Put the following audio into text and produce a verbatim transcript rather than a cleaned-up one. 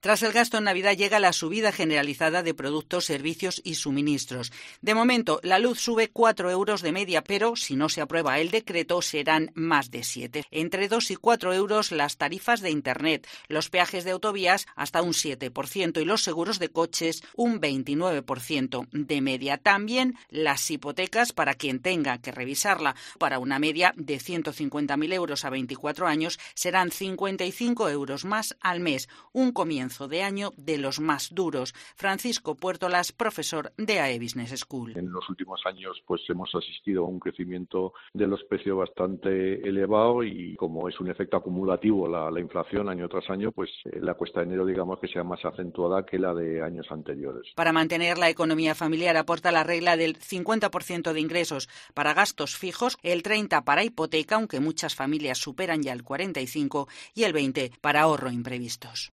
Tras el gasto en Navidad llega la subida generalizada de productos, servicios y suministros. De momento, la luz sube cuatro euros de media, pero si no se aprueba el decreto serán más de siete. Entre dos y cuatro euros las tarifas de Internet, los peajes de autovías hasta un siete por ciento y los seguros de coches un veintinueve por ciento de media. También las hipotecas para quien tenga que revisarla. Para una media de ciento cincuenta mil euros a veinticuatro años serán cincuenta y cinco euros más al mes. Un comienzo de año de los más duros. Francisco Puertolas, profesor de A E Business School. En los últimos años pues hemos asistido a un crecimiento de los precios bastante elevado y como es un efecto acumulativo la, la inflación año tras año, pues eh, la cuesta de enero digamos que sea más acentuada que la de años anteriores. Para mantener la economía familiar aporta la regla del cincuenta por ciento de ingresos para gastos fijos, el treinta por ciento para hipoteca, aunque muchas familias superan ya el cuarenta y cinco por ciento, y el veinte por ciento para ahorro imprevistos.